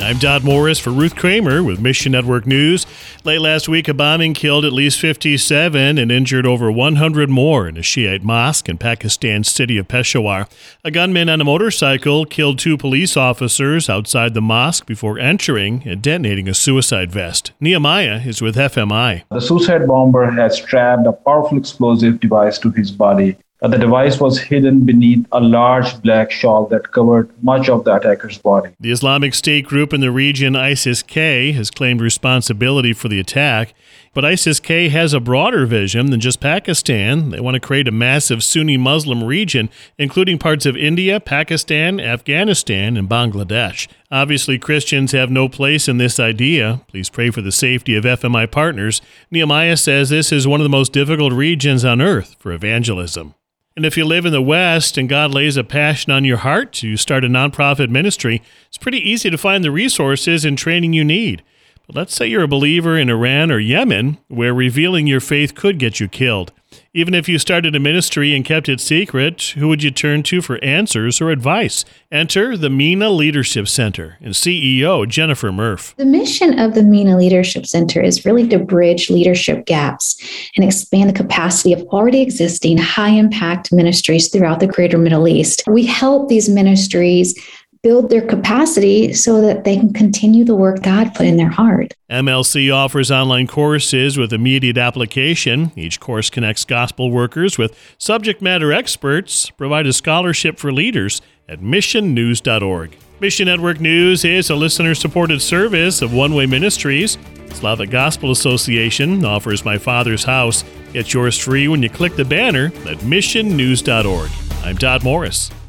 I'm Dodd Morris for Ruth Kramer with Mission Network News. Late last week, a bombing killed at least 57 and injured over 100 more in a Shiite mosque in Pakistan's city of Peshawar. A gunman on a motorcycle killed 2 police officers outside the mosque before entering and detonating a suicide vest. Nehemiah is with FMI. The suicide bomber had strapped a powerful explosive device to his body. The device was hidden beneath a large black shawl that covered much of the attacker's body. The Islamic State group in the region, ISIS-K, has claimed responsibility for the attack. But ISIS-K has a broader vision than just Pakistan. They want to create a massive Sunni Muslim region, including parts of India, Pakistan, Afghanistan, and Bangladesh. Obviously, Christians have no place in this idea. Please pray for the safety of FMI partners. Nehemiah says this is one of the most difficult regions on earth for evangelism. And if you live in the West and God lays a passion on your heart to start a nonprofit ministry, it's pretty easy to find the resources and training you need. But let's say you're a believer in Iran or Yemen, where revealing your faith could get you killed. Even if you started a ministry and kept it secret, who would you turn to for answers or advice? Enter the MENA Leadership Center and CEO Jennifer Murph. The mission of the MENA Leadership Center is really to bridge leadership gaps and expand the capacity of already existing high-impact ministries throughout the greater Middle East. We help these ministries build their capacity so that they can continue the work God put in their heart. MLC offers online courses with immediate application. Each course connects gospel workers with subject matter experts, provide a scholarship for leaders at missionnews.org. Mission Network News is a listener-supported service of One Way Ministries. Slavic Gospel Association offers My Father's House. Get yours free when you click the banner at missionnews.org. I'm Dodd Morris.